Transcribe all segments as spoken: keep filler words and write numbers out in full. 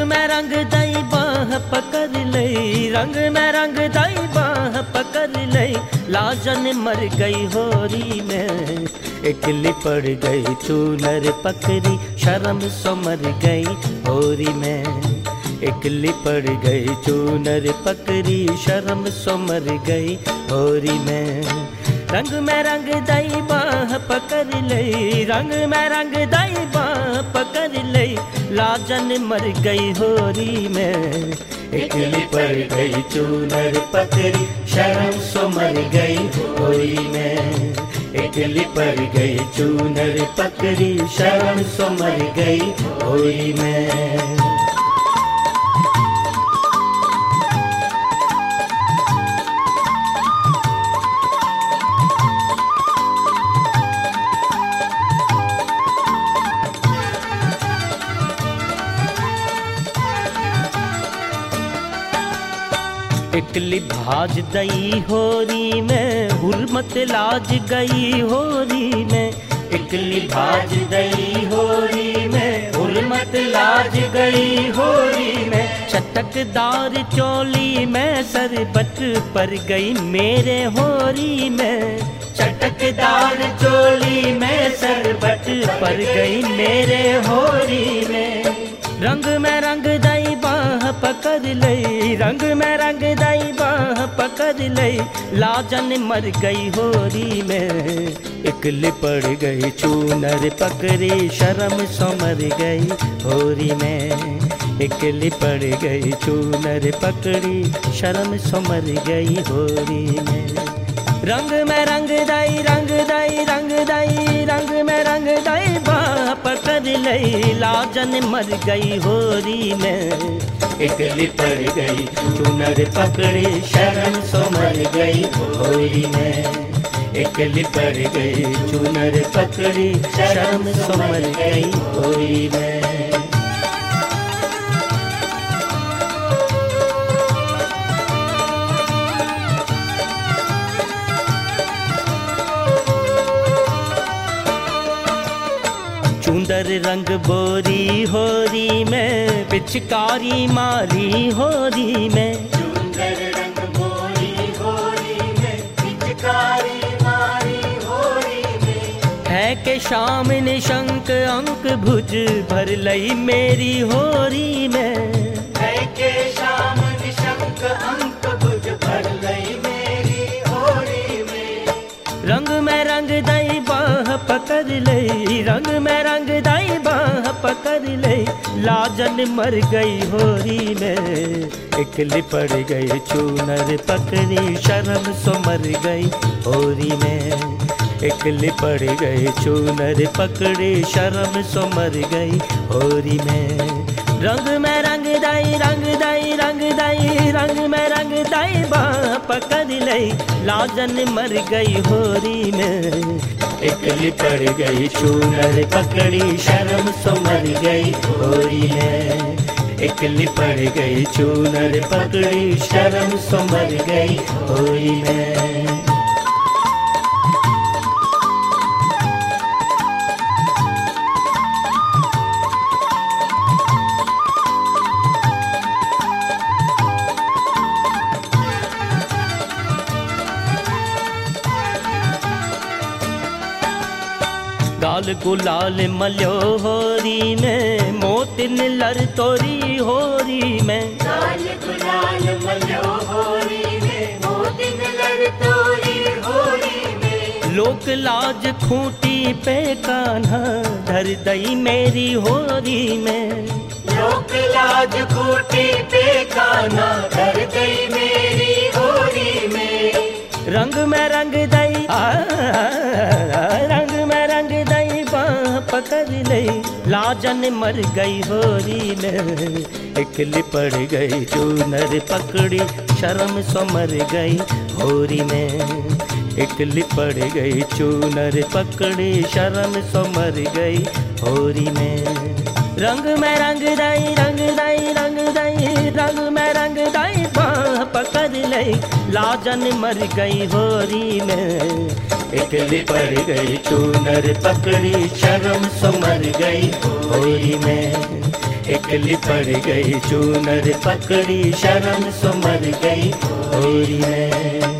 में रंग दाई बाह पकड़ लई, रंग में रंग दाई बाह पकड़ लई, लाजन मर गई होरी में। इकली पड़ गई चूनर पकड़ी, शर्म सो मर गई होरी में। इकली पड़ गई चूनर पकड़ी, शर्म सो मर गई होरी में। रंग में रंग दाई बाह पकड़ लई, रंग में रंग दाई बाह पकड़ लई, लाजन मर गई होरी में। इकली पड़ गई चूनर पकड़ी, शर्म सो मर गई होरी में। इकली पड़ गई चूनर पकड़ी, शर्म सो मर गई होरी में। इकली भाज दई होरी में, हुर्मत लाज गई होरी में। इकली भाज दई होरी में, हुर्मत लाज गई होरी में। चटकदार चोली में सरबत पर गई मेरे होरी में। चटकदार चोली में सरबत पर गई मेरे होरी में। रंग में रंग दाई बाह पकड़ लई, रंग में रंग दाई बाह पकड़ लई, लाजन मर गई होरी में। इकली पड़ गई चूनर पकड़ी, शर्म सो मर गई होरी में। इकली पड़ गई चूनर पकड़ी, शर्म सो मर गई होरी में। रंग में रंग दाई रंग दाई रंग दाई, रंग में रंग दाई बाह पकड़ लई, लाजन मर गई होरी में। इकली पड़ गई चूनर पकड़ी, शर्म सो मर गई होरी में। इकली पड़ गई चूनर पकड़ी, शर्म सो मर गई होरी में। चुंदर रंग बोरी होरी में, पिचकारी मारी होरी में। चुंदर रंग बोरी होरी में, पिचकारी मारी होरी में। है के शाम निशंक अंक भुज भर लई मेरी होरी में। है के शाम निशंक अंक भुज भर लई मेरी होरी में। रंग में रंग दाई बाह पकड़ लई, रंग में रंग दाई बाह पकड़ लई, लाजन मर गई होरी में। इकली पड़ गई चूनर पकड़ी, शर्म सो मर गई होरी में। इकली पड़ गई चूनर पकड़ी, शर्म सो मर गई होरी में। रंग में रंग दाई रंग दाई रंग दाई, रंग में रंग दाई बाह पकड़ लई, लाजन मर गई होरी में। इकली पड़ गई चूनर पकड़ी, शर्म सो मर गई होरी में। इकली पड़ गई चूनर पकड़ी, शर्म सो मर गई होरी में। गाल गुलाल मल्यो होरी में, मोतिन लर तोरी होरी में। गाल गुलाल मल्यो होरी में, मोतिन लर तोरी होरी में। लोक लाज खूंटी पे कान्हा धर दई मेरी होरी में। लोक लाज खूंटी पे कान्हा धर दई मेरी होरी में। रंग में रंग दई आ, रंग में रंग दई बाह पकड़ लई, लाजन मर गई होरी में। इकली पड़ गई चूनर पकड़ी, शर्म सो मर गई होरी में। इकली पड़ गई चूनर पकड़ी, शर्म सो मर गई होरी में। रंग में रंग दाई रंग दाई रंग दाई, रंग में रंग दाई बाह पकड़ लई, लाजन मर गई होरी में। इकली पड़ गई चूनर पकड़ी, शर्म सो मर गई होरी में। एक लिपट गई चूनर पकड़ी शर्म सो मर गई होरी में।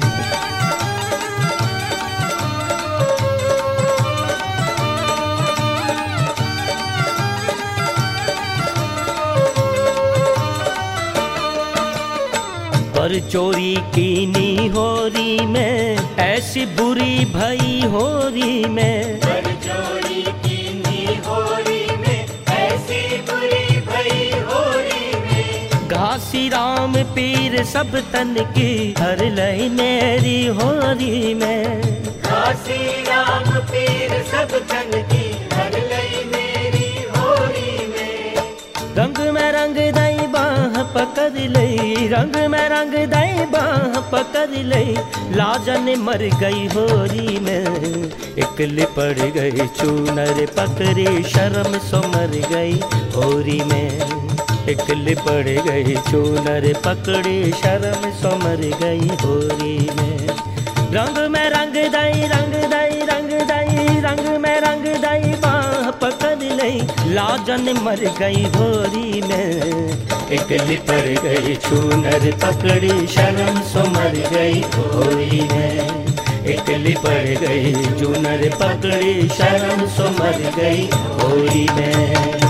पर चोरी कीनी होरी में ऐसी बुरी भई होरी में, पर चोरी कीनी होरी में ऐसी बुरी भई होरी में। घासी राम पीर सब तन की हर लई मेरी होरी में, घासी राम पीर सब तन की हर लई मेरी होरी में। रंग में रंग दई बाह पकड़ लई, रंग में रंग दई बाह पकड़ लई, लाजन मर गई होरी में। एक लिपट गई चूनर पकड़ी शर्म सो मर गई होरी में। एक लिपट गई चूनर पकड़ी शर्म सो मर गई होरी में। रंग में रंग दई रंग दई रंग दई रंग में रंग दई बाह पकड़ लई, लाजन मर गई होरी में। एक लिपट गई चूनर पकड़ी शर्म सो मर गई होरी में। एक लिपट गई चूनर पकड़ी शर्म सो मर गई होरी में।